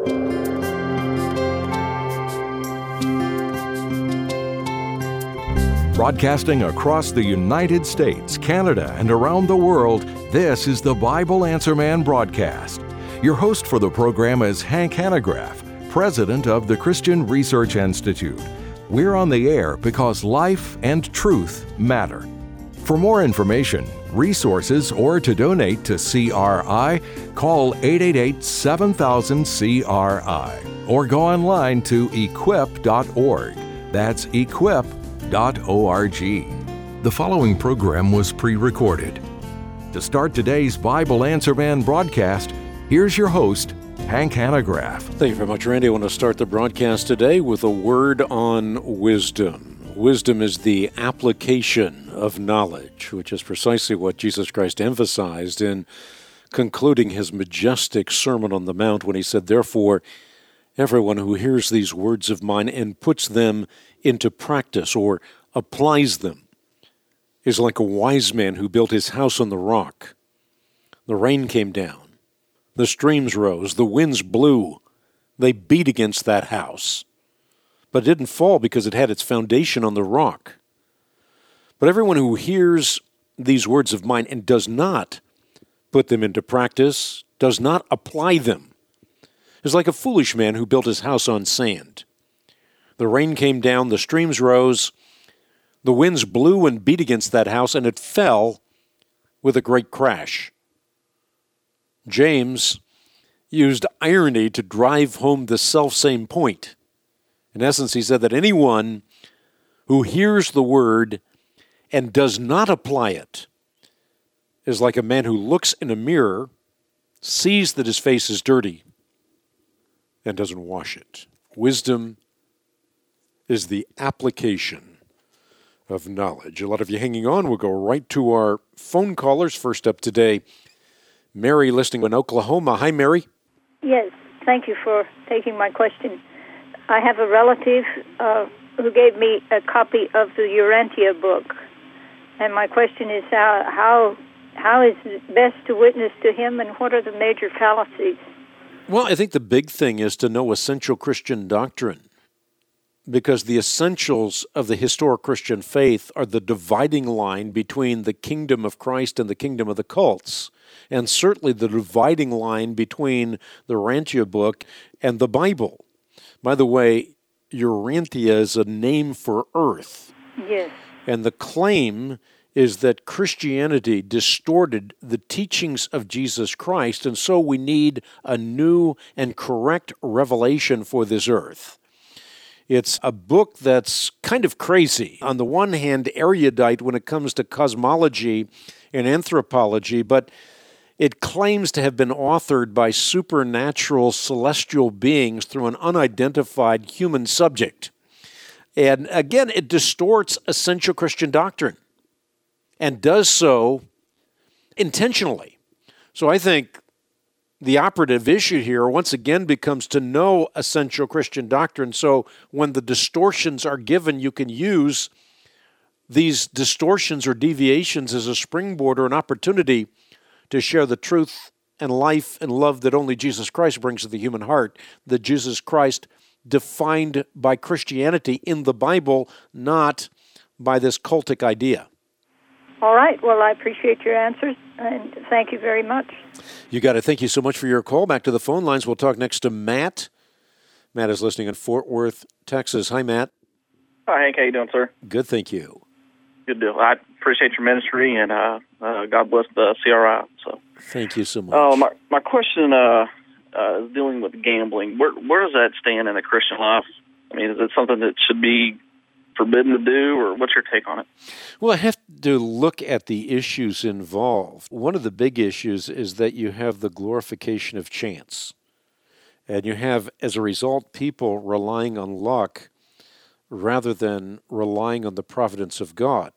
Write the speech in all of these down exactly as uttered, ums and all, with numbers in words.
Broadcasting across the United States, Canada, and around the world, this is the Bible Answer Man broadcast. Your host for the program is Hank Hanegraaff, president of the Christian Research Institute. We're on the air because life and truth matter. For more information, resources, or to donate to C R I, call eight eight eight, seven thousand, C R I or go online to equip dot org. That's equip dot org. The following program was pre-recorded. To start today's Bible Answer Man broadcast, here's your host, Hank Hanegraaff. Thank you very much, Randy. I want to start the broadcast today with a word on wisdom. Wisdom is the application of knowledge, which is precisely what Jesus Christ emphasized in concluding his majestic Sermon on the Mount when he said, "Therefore, everyone who hears these words of mine and puts them into practice or applies them is like a wise man who built his house on the rock. The rain came down, the streams rose, the winds blew, they beat against that house. But it didn't fall because it had its foundation on the rock. But everyone who hears these words of mine and does not put them into practice, does not apply them, is like a foolish man who built his house on sand. The rain came down, the streams rose, the winds blew and beat against that house, and it fell with a great crash." James used irony to drive home the selfsame point. In essence, he said that anyone who hears the word and does not apply it is like a man who looks in a mirror, sees that his face is dirty, and doesn't wash it. Wisdom is the application of knowledge. A lot of you hanging on. We'll go right to our phone callers. First up today, Mary listening in Oklahoma. Hi, Mary. Yes, thank you for taking my question. I have a relative uh, who gave me a copy of the Urantia book, and my question is how, how, how is it best to witness to him, and what are the major fallacies? Well, I think the big thing is to know essential Christian doctrine, because the essentials of the historic Christian faith are the dividing line between the kingdom of Christ and the kingdom of the cults, and certainly the dividing line between the Urantia book and the Bible. By the way, Urantia is a name for earth. Yes. And the claim is that Christianity distorted the teachings of Jesus Christ, and so we need a new and correct revelation for this earth. It's a book that's kind of crazy. On the one hand, erudite when it comes to cosmology and anthropology, but it claims to have been authored by supernatural celestial beings through an unidentified human subject. And again, it distorts essential Christian doctrine and does so intentionally. So I think the operative issue here once again becomes to know essential Christian doctrine, so when the distortions are given, you can use these distortions or deviations as a springboard or an opportunity to share the truth and life and love that only Jesus Christ brings to the human heart, that Jesus Christ defined by Christianity in the Bible, not by this cultic idea. All right. Well, I appreciate your answers, and thank you very much. You got it. Thank you so much for your call. Back to the phone lines. We'll talk next to Matt. Matt is listening in Fort Worth, Texas. Hi, Matt. Hi, Hank. How you doing, sir? Good, thank you. Good deal. I appreciate your ministry, and uh, uh, God bless the C R I. So, thank you so much. Uh, my my question uh, uh, is dealing with gambling. Where where does that stand in a Christian life? I mean, is it something that should be forbidden to do, or what's your take on it? Well, I have to look at the issues involved. One of the big issues is that you have the glorification of chance, and you have, as a result, people relying on luck rather than relying on the providence of God.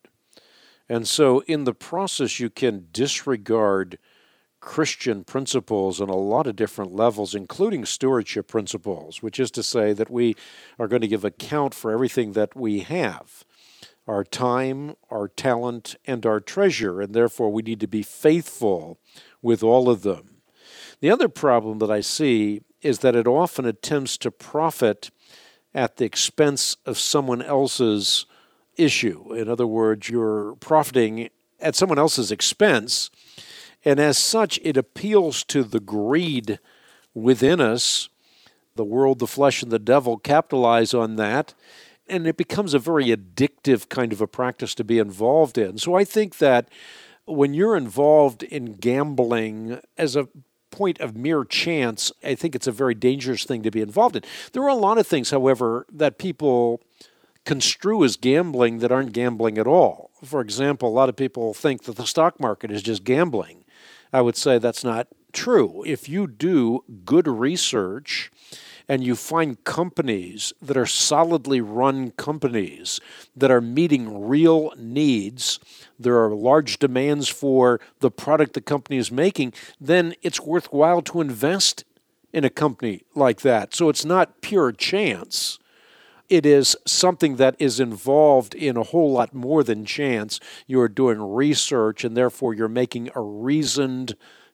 And so in the process, you can disregard Christian principles on a lot of different levels, including stewardship principles, which is to say that we are going to give account for everything that we have, our time, our talent, and our treasure, and therefore we need to be faithful with all of them. The other problem that I see is that it often attempts to profit at the expense of someone else's issue. In other words, you're profiting at someone else's expense, and as such, it appeals to the greed within us. The world, the flesh, and the devil capitalize on that, and it becomes a very addictive kind of a practice to be involved in. So I think that when you're involved in gambling as a point of mere chance, I think it's a very dangerous thing to be involved in. There are a lot of things, however, that people construe as gambling that aren't gambling at all. For example, a lot of people think that the stock market is just gambling. I would say that's not true. If you do good research and you find companies that are solidly run companies that are meeting real needs, there are large demands for the product the company is making, then it's worthwhile to invest in a company like that. So it's not pure chance. It is something that is involved in a whole lot more than chance. You're doing research, and therefore you're making a reasoned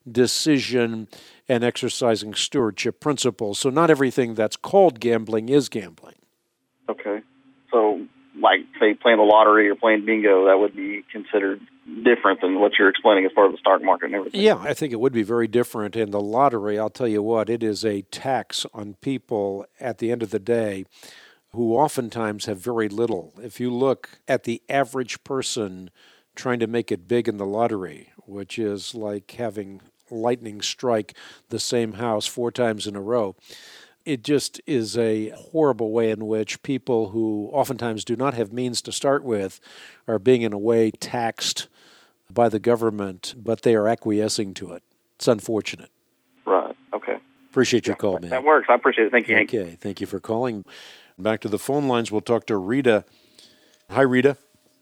decision and exercising stewardship principles. So not everything that's called gambling is gambling. Okay. So, like, say, playing the lottery or playing bingo, that would be considered different than what you're explaining as far as the stock market and everything. Yeah, I think it would be very different. In the lottery, I'll tell you what, it is a tax on people at the end of the day who oftentimes have very little. If you look at the average person trying to make it big in the lottery, which is like having lightning strike the same house four times in a row, it just is a horrible way in which people who oftentimes do not have means to start with are being in a way taxed by the government, but they are acquiescing to it. It's unfortunate. Right. Okay. Appreciate your yeah, call, man. That works. I appreciate it. Thank you, Hank. Okay. Thank you for calling. Back to the phone lines. We'll talk to Rita. Hi, Rita.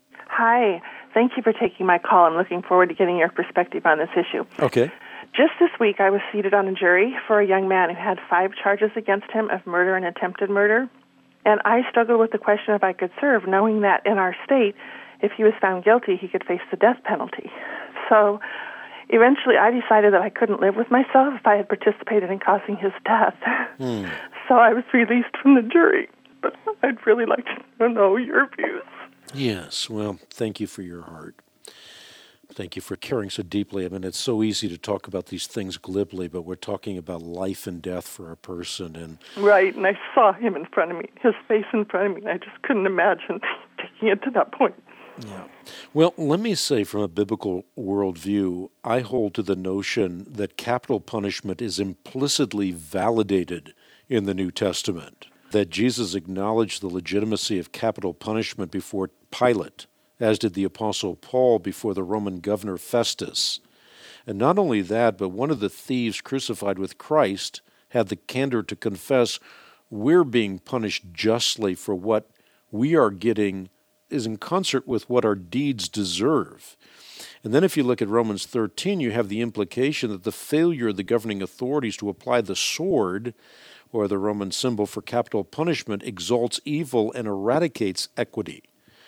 Hi. Thank you for taking my call. I'm looking forward to getting your perspective on this issue. Okay. Just this week, I was seated on a jury for a young man who had five charges against him of murder and attempted murder. And I struggled with the question if I could serve, knowing that in our state, if he was found guilty, he could face the death penalty. So eventually, I decided that I couldn't live with myself if I had participated in causing his death. Hmm. So I was released from the jury. But I'd really like to know your views. Yes. Well, thank you for your heart. Thank you for caring so deeply. I mean, it's so easy to talk about these things glibly, but we're talking about life and death for a person. And right, and I saw him in front of me, his face in front of me, and I just couldn't imagine taking it to that point. Yeah. Well, let me say from a biblical worldview, I hold to the notion that capital punishment is implicitly validated in the New Testament, that Jesus acknowledged the legitimacy of capital punishment before Pilate, as did the Apostle Paul before the Roman governor Festus. And not only that, but one of the thieves crucified with Christ had the candor to confess, we're being punished justly for what we are getting is in concert with what our deeds deserve. And then if you look at Romans thirteen, you have the implication that the failure of the governing authorities to apply the sword, or the Roman symbol for capital punishment, exalts evil and eradicates equity.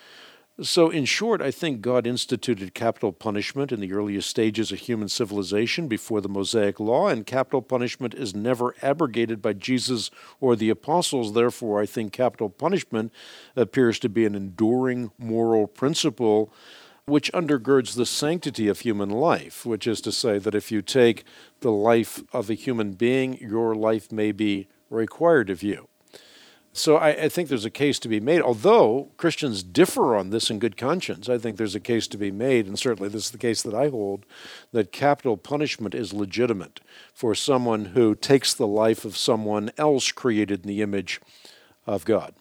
So in short, I think God instituted capital punishment in the earliest stages of human civilization before the Mosaic Law, and capital punishment is never abrogated by Jesus or the apostles. Therefore, I think capital punishment appears to be an enduring moral principle which undergirds the sanctity of human life, which is to say that if you take the life of a human being, your life may be required of you. So I, I think there's a case to be made. Although Christians differ on this in good conscience, I think there's a case to be made, and certainly this is the case that I hold, that capital punishment is legitimate for someone who takes the life of someone else created in the image of God.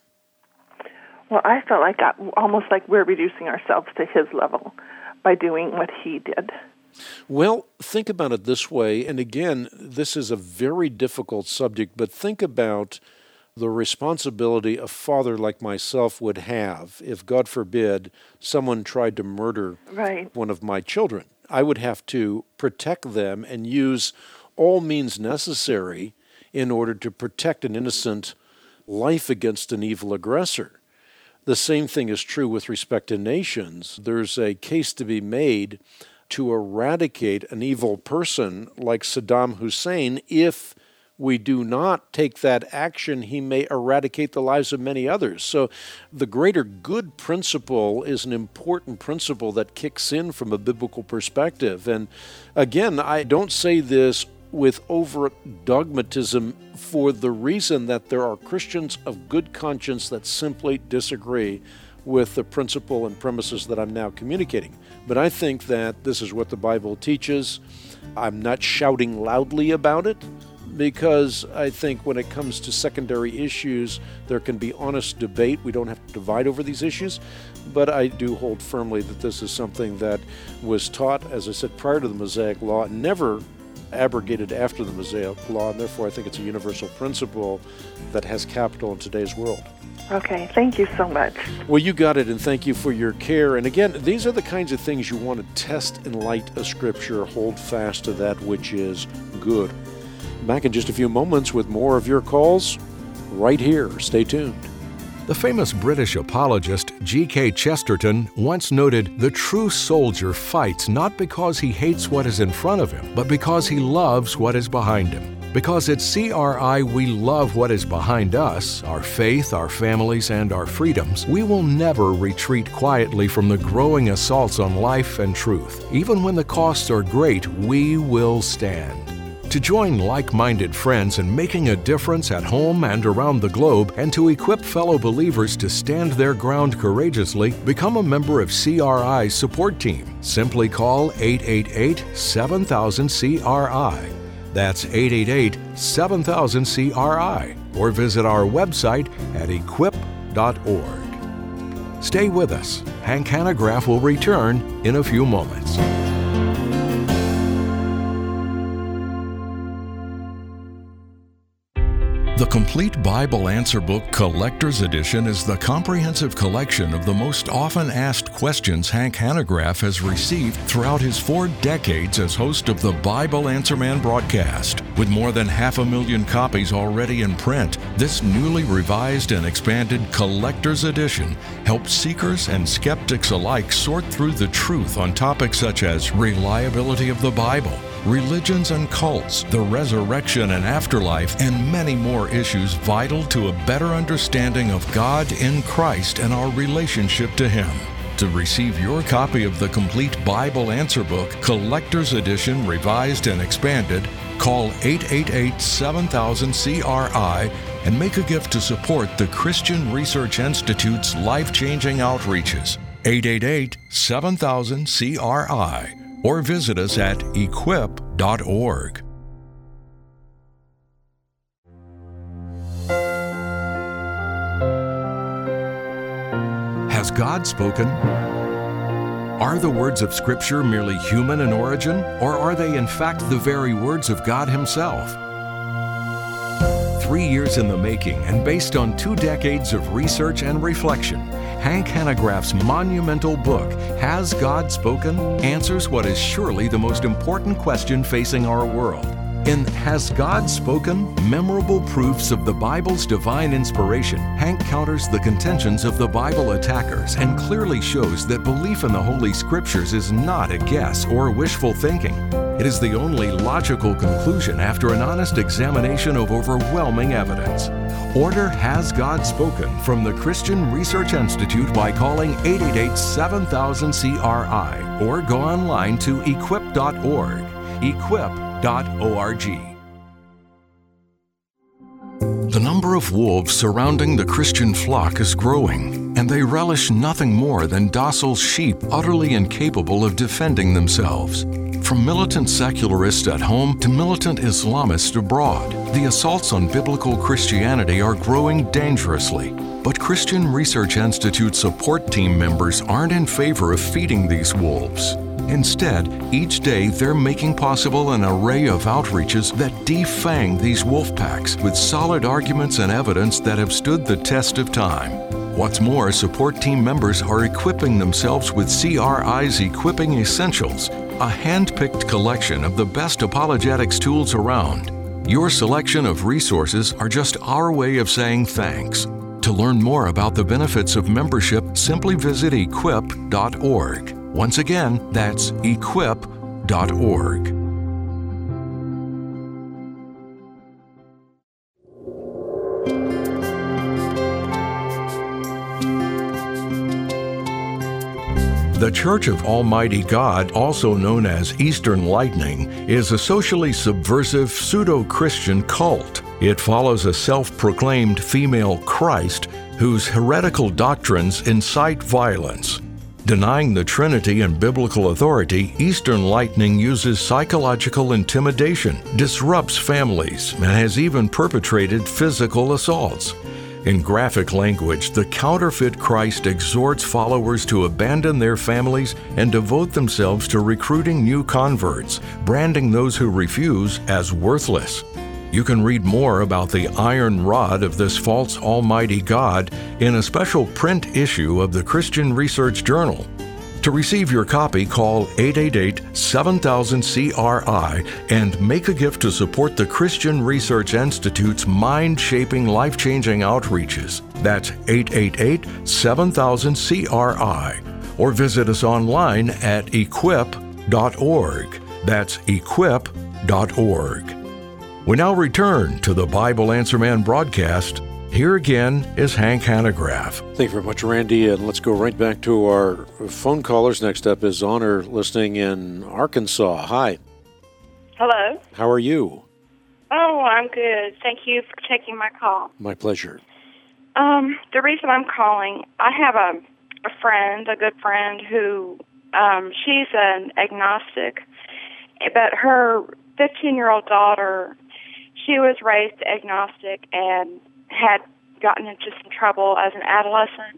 Well, I felt like I, almost like we're reducing ourselves to his level by doing what he did. Well, think about it this way, and again, this is a very difficult subject, but think about the responsibility a father like myself would have if, God forbid, someone tried to murder right. one of my children. I would have to protect them and use all means necessary in order to protect an innocent life against an evil aggressor. The same thing is true with respect to nations. There's a case to be made to eradicate an evil person like Saddam Hussein if we do not take that action, he may eradicate the lives of many others. So the greater good principle is an important principle that kicks in from a biblical perspective. And again, I don't say this with overt dogmatism for the reason that there are Christians of good conscience that simply disagree with the principle and premises that I'm now communicating. But I think that this is what the Bible teaches. I'm not shouting loudly about it, because I think when it comes to secondary issues, there can be honest debate. We don't have to divide over these issues. But I do hold firmly that this is something that was taught, as I said, prior to the Mosaic Law, never abrogated after the Mosaic Law, and therefore I think it's a universal principle that has capital in today's world. Okay, thank you so much. Well, you got it, and thank you for your care. And again, these are the kinds of things you want to test in light of Scripture. Hold fast to that which is good. Back in just a few moments with more of your calls right here. Stay tuned. The famous British apologist G K Chesterton once noted, "The true soldier fights not because he hates what is in front of him, but because he loves what is behind him. Because at C R I we love what is behind us, our faith, our families, and our freedoms, we will never retreat quietly from the growing assaults on life and truth. Even when the costs are great, we will stand." To join like-minded friends in making a difference at home and around the globe, and to equip fellow believers to stand their ground courageously, become a member of C R I's support team. Simply call eight eight eight, seven thousand, C R I. That's eight eight eight, seven thousand, C R I. Or visit our website at equip dot org. Stay with us. Hank Hanegraaff will return in a few moments. The Complete Bible Answer Book Collector's Edition is the comprehensive collection of the most often asked questions Hank Hanegraaff has received throughout his four decades as host of the Bible Answer Man broadcast. With more than half a million copies already in print, this newly revised and expanded Collector's Edition helps seekers and skeptics alike sort through the truth on topics such as reliability of the Bible, religions and cults, the resurrection and afterlife, and many more issues vital to a better understanding of God in Christ and our relationship to Him. To receive your copy of the Complete Bible Answer Book, Collector's Edition, Revised and Expanded, call eight eight eight, seven thousand, C R I and make a gift to support the Christian Research Institute's life-changing outreaches. eight eight eight, seven thousand, C R I. Or visit us at equip dot org. Has God spoken? Are the words of Scripture merely human in origin, or are they in fact the very words of God Himself? Three years in the making and based on two decades of research and reflection, Hank Hanegraaff's monumental book, Has God Spoken?, answers what is surely the most important question facing our world. In Has God Spoken? Memorable Proofs of the Bible's Divine Inspiration, Hank counters the contentions of the Bible attackers and clearly shows that belief in the Holy Scriptures is not a guess or wishful thinking. It is the only logical conclusion after an honest examination of overwhelming evidence. Order Has God Spoken from the Christian Research Institute by calling eight eight eight, seven thousand, C R I or go online to equip dot org. equip dot org. The number of wolves surrounding the Christian flock is growing, and they relish nothing more than docile sheep utterly incapable of defending themselves. From militant secularists at home to militant Islamists abroad, the assaults on biblical Christianity are growing dangerously. But Christian Research Institute support team members aren't in favor of feeding these wolves. Instead, each day they're making possible an array of outreaches that defang these wolf packs with solid arguments and evidence that have stood the test of time. What's more, support team members are equipping themselves with C R I's Equipping Essentials, a hand-picked collection of the best apologetics tools around. Your selection of resources are just our way of saying thanks. To learn more about the benefits of membership, simply visit equip dot org. Once again, that's equip dot org. The Church of Almighty God, also known as Eastern Lightning, is a socially subversive pseudo-Christian cult. It follows a self-proclaimed female Christ whose heretical doctrines incite violence. Denying the Trinity and biblical authority, Eastern Lightning uses psychological intimidation, disrupts families, and has even perpetrated physical assaults. In graphic language, the counterfeit Christ exhorts followers to abandon their families and devote themselves to recruiting new converts, branding those who refuse as worthless. You can read more about the iron rod of this false almighty God in a special print issue of the Christian Research Journal. To receive your copy, call eight eight eight, seven thousand, C R I and make a gift to support the Christian Research Institute's mind-shaping, life-changing outreaches. That's eight eight eight, seven thousand, C R I. Or visit us online at equip dot org. That's equip dot org. We now return to the Bible Answer Man broadcast. Here again is Hank Hanegraaff. Thank you very much, Randy. And let's go right back to our phone callers. Next up is Honor, listening in Arkansas. Hi. Hello. How are you? Oh, I'm good. Thank you for taking my call. My pleasure. Um, the reason I'm calling, I have a, a friend, a good friend, who um, she's an agnostic, but her fifteen-year-old daughter, she was raised agnostic and had gotten into some trouble as an adolescent.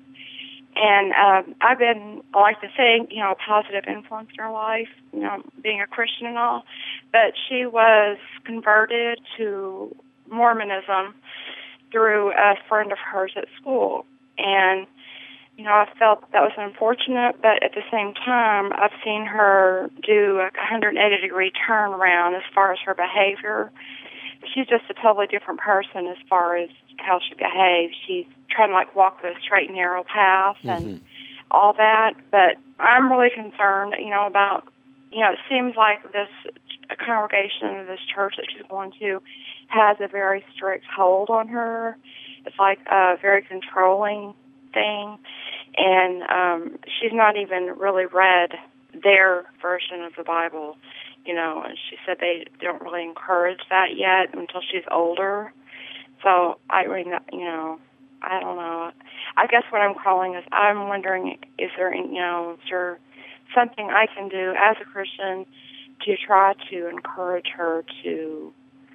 And um, I've been, I like to think, you know, a positive influence in her life, you know, being a Christian and all. But she was converted to Mormonism through a friend of hers at school. And, you know, I felt that was unfortunate, but at the same time, I've seen her do a one hundred eighty degree turnaround as far as her behavior. She's just a totally different person as far as how she behaves. She's trying to, like, walk the straight and narrow path and mm-hmm. all that. But I'm really concerned, you know, about, you know, it seems like this congregation or this church that she's going to has a very strict hold on her. It's like a very controlling thing. And um, she's not even really read their version of the Bible. You know, and she said they don't really encourage that yet until she's older. So, I mean, you know, I don't know. I guess what I'm calling is I'm wondering, is there, you know, is there something I can do as a Christian to try to encourage her to,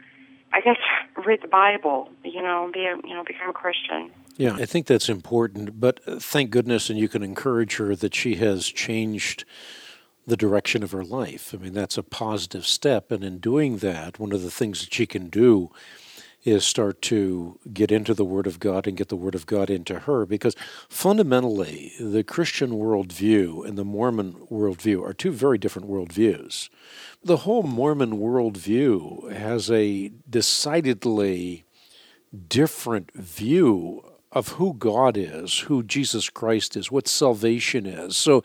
I guess, read the Bible, you know, be a, you know, become a Christian. Yeah, I think that's important. But thank goodness, and you can encourage her that she has changed the direction of her life. I mean, that's a positive step. And in doing that, one of the things that she can do is start to get into the Word of God and get the Word of God into her. Because fundamentally, the Christian worldview and the Mormon worldview are two very different worldviews. The whole Mormon worldview has a decidedly different view of who God is, who Jesus Christ is, what salvation is. So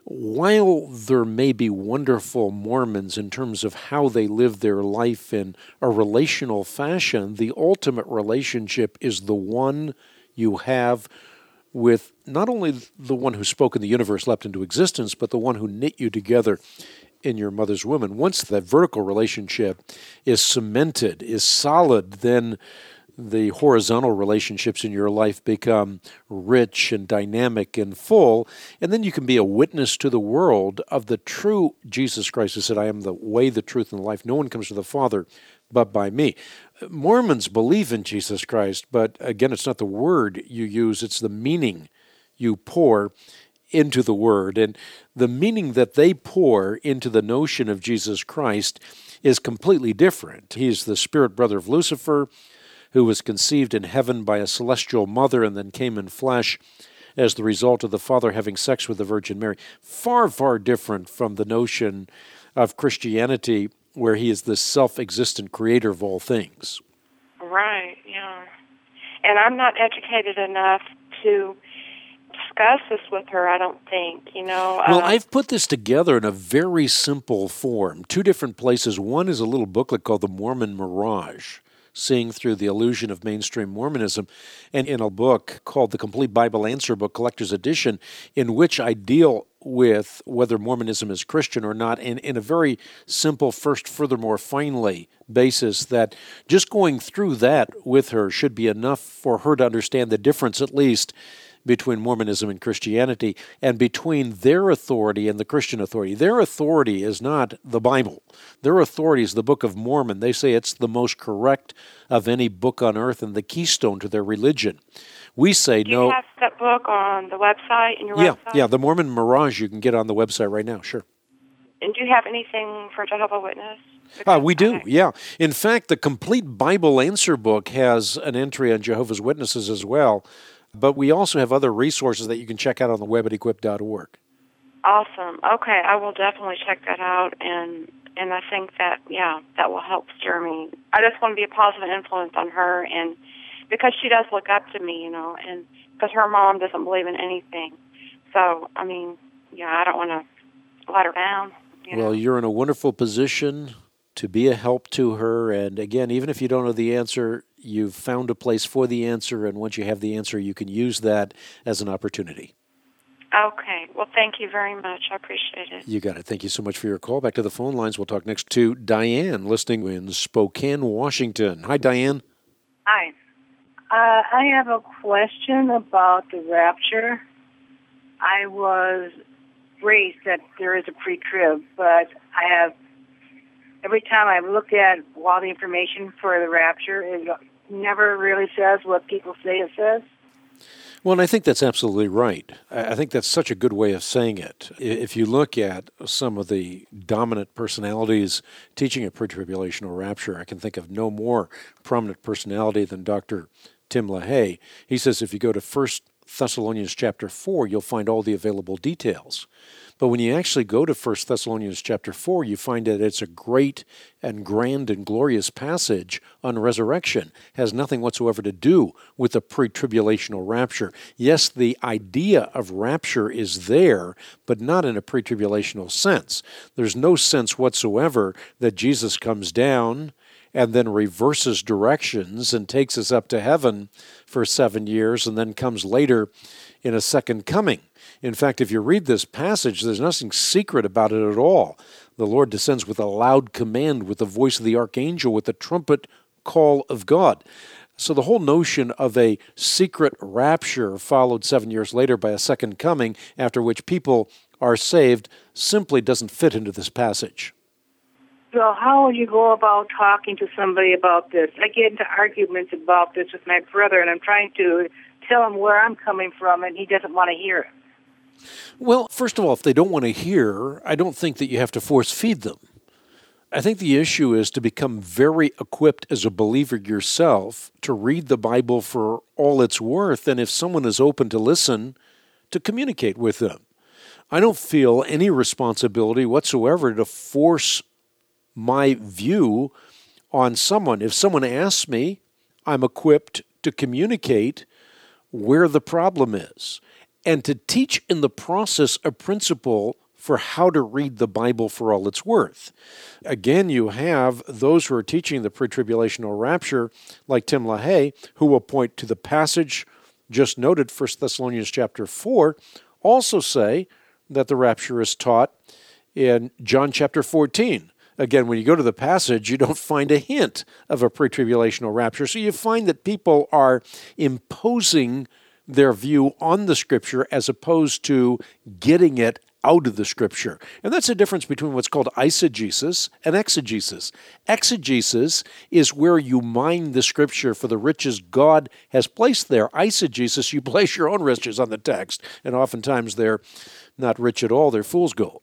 while there may be wonderful Mormons in terms of how they live their life in a relational fashion, the ultimate relationship is the one you have with not only the one who spoke and the universe leapt into existence, but the one who knit you together in your mother's womb. And once that vertical relationship is cemented, is solid, then the horizontal relationships in your life become rich and dynamic and full, and then you can be a witness to the world of the true Jesus Christ, who said, I am the way, the truth, and the life. No one comes to the Father but by me. Mormons believe in Jesus Christ, but again, it's not the word you use, it's the meaning you pour into the word. And the meaning that they pour into the notion of Jesus Christ is completely different. He's the spirit brother of Lucifer, who was conceived in heaven by a celestial mother and then came in flesh as the result of the Father having sex with the Virgin Mary. Far, far different from the notion of Christianity, where he is the self-existent creator of all things. Right, yeah. And I'm not educated enough to discuss this with her, I don't think, you know. Well, uh, I've put this together in a very simple form. Two different places. One is a little booklet called The Mormon Mirage. seeing through the illusion of mainstream Mormonism. And in a book called The Complete Bible Answer Book, Collector's Edition, in which I deal with whether Mormonism is Christian or not, in, in a very simple, first, furthermore, finally basis, that just going through that with her should be enough for her to understand the difference, at least, between Mormonism and Christianity, and between their authority and the Christian authority. Their authority is not the Bible. Their authority is the Book of Mormon. They say it's the most correct of any book on earth and the keystone to their religion. We say do you no. You have that book on the website, in your yeah, website? Yeah, the Mormon Mirage you can get on the website right now, sure. And do you have anything for Jehovah's Witness? Uh, we do, yeah. In fact, the Complete Bible Answer Book has an entry on Jehovah's Witnesses as well, but we also have other resources that you can check out on the web at equip dot org. Awesome. Okay, I will definitely check that out, and and I think that, yeah, that will help steer me. I just want to be a positive influence on her, and because she does look up to me, you know, and because her mom doesn't believe in anything. So, I mean, yeah, I don't want to let her down. You know? Well, you're in a wonderful position to be a help to her, and again, even if you don't know the answer, you've found a place for the answer, and once you have the answer, you can use that as an opportunity. Okay. Well, thank you very much. I appreciate it. You got it. Thank you so much for your call. Back to the phone lines. We'll talk next to Diane, listening in Spokane, Washington. Hi, Diane. Hi. Uh, I have a question about the rapture. I was raised that there is a pre-trib, but I have, every time I've looked at all the information for the rapture, it never really says what people say it says. Well, and I think that's absolutely right. I think that's such a good way of saying it. If you look at some of the dominant personalities teaching a pre-tribulational rapture, I can think of no more prominent personality than Doctor Tim LaHaye. He says if you go to First Thessalonians chapter four, you'll find all the available details. But when you actually go to First Thessalonians chapter four, you find that it's a great and grand and glorious passage on resurrection. It has nothing whatsoever to do with the pre-tribulational rapture. Yes, the idea of rapture is there, but not in a pre-tribulational sense. There's no sense whatsoever that Jesus comes down and then reverses directions and takes us up to heaven for seven years and then comes later in a second coming. In fact, if you read this passage, there's nothing secret about it at all. The Lord descends with a loud command, with the voice of the archangel, with the trumpet call of God. So the whole notion of a secret rapture followed seven years later by a second coming, after which people are saved, simply doesn't fit into this passage. So how would you go about talking to somebody about this? I get into arguments about this with my brother, and I'm trying to tell him where I'm coming from, and he doesn't want to hear it. Well, first of all, if they don't want to hear, I don't think that you have to force feed them. I think the issue is to become very equipped as a believer yourself to read the Bible for all it's worth, and if someone is open to listen, to communicate with them. I don't feel any responsibility whatsoever to force my view on someone. If someone asks me, I'm equipped to communicate where the problem is and to teach in the process a principle for how to read the Bible for all it's worth. Again, you have those who are teaching the pre-tribulational rapture, like Tim LaHaye, who will point to the passage just noted, First Thessalonians chapter four, also say that the rapture is taught in John chapter fourteen. Again, when you go to the passage, you don't find a hint of a pre-tribulational rapture. So you find that people are imposing their view on the Scripture as opposed to getting it out of the Scripture. And that's the difference between what's called eisegesis and exegesis. Exegesis is where you mine the Scripture for the riches God has placed there. Eisegesis, you place your own riches on the text, and oftentimes they're not rich at all. They're fool's gold.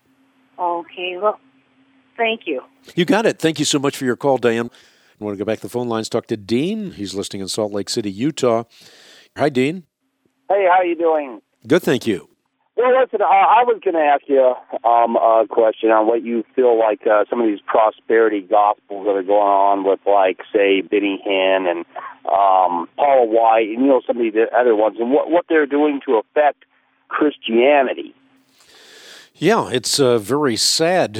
Okay, well, thank you. You got it. Thank you so much for your call, Diane. I want to go back to the phone lines, talk to Dean. He's listening in Salt Lake City, Utah. Hi, Dean. Hey, how you doing? Good, thank you. Well, listen, uh, I was going to ask you um, a question on what you feel like uh, some of these prosperity gospels that are going on with, like, say, Benny Hinn and um, Paula White and, you know, some of the other ones, and what, what they're doing to affect Christianity. Yeah, it's a very sad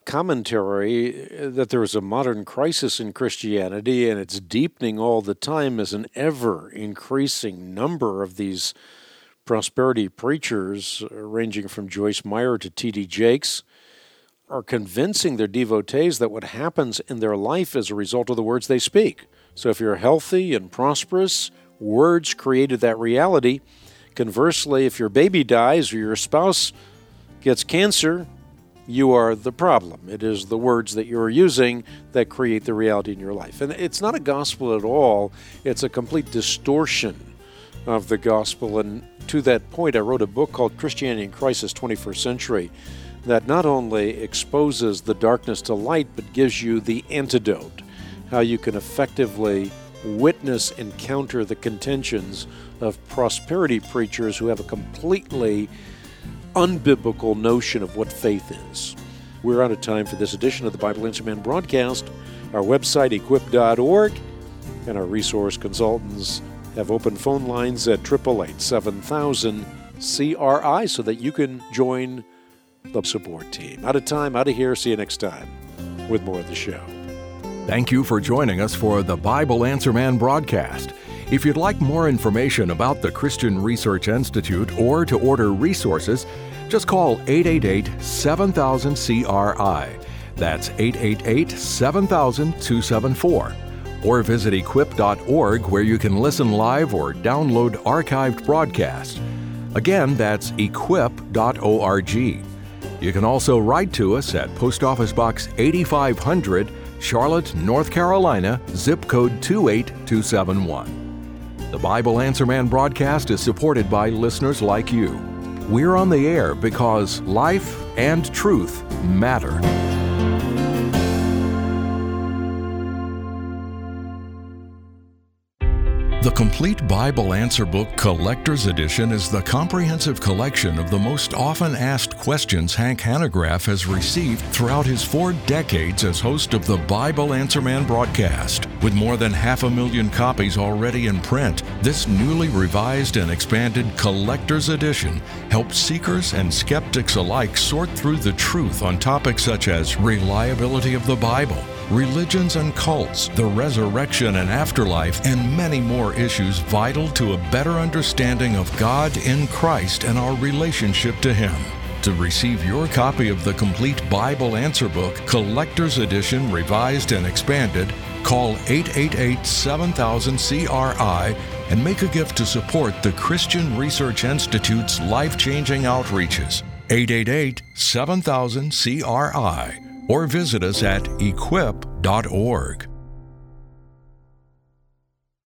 commentary that there is a modern crisis in Christianity, and it's deepening all the time as an ever-increasing number of these prosperity preachers, ranging from Joyce Meyer to T D Jakes, are convincing their devotees that what happens in their life is a result of the words they speak. So if you're healthy and prosperous, words created that reality. Conversely, if your baby dies or your spouse gets cancer, you are the problem. It is the words that you're using that create the reality in your life. And it's not a gospel at all. It's a complete distortion of the gospel. And to that point, I wrote a book called Christianity in Crisis, twenty-first Century, that not only exposes the darkness to light, but gives you the antidote, how you can effectively witness and counter the contentions of prosperity preachers who have a completely unbiblical notion of what faith is. We're out of time for this edition of the Bible Answer Man broadcast. Our website, equip dot org, and our resource consultants have open phone lines at eight eight eight, seven thousand, C R I so that you can join the support team. Out of time, out of here. See you next time with more of the show. Thank you for joining us for the Bible Answer Man broadcast. If you'd like more information about the Christian Research Institute or to order resources, just call eight eight eight, seven thousand, C R I. That's eight eight eight, seven thousand, two seven four. Or visit equip dot org where you can listen live or download archived broadcasts. Again, that's equip dot org. You can also write to us at Post Office Box eighty-five hundred, Charlotte, North Carolina, zip code two eight two seven one. The Bible Answer Man broadcast is supported by listeners like you. We're on the air because life and truth matter. The Complete Bible Answer Book Collector's Edition is the comprehensive collection of the most often asked questions Hank Hanegraaff has received throughout his four decades as host of the Bible Answer Man broadcast. With more than half a million copies already in print, this newly revised and expanded Collector's Edition helps seekers and skeptics alike sort through the truth on topics such as reliability of the Bible, religions and cults, the resurrection and afterlife, and many more issues vital to a better understanding of God in Christ and our relationship to Him. To receive your copy of the Complete Bible Answer Book, Collector's Edition, Revised and Expanded, call eight eight eight, seven thousand, C R I and make a gift to support the Christian Research Institute's life-changing outreaches. eight eight eight, seven thousand, C R I. Or visit us at equip dot org.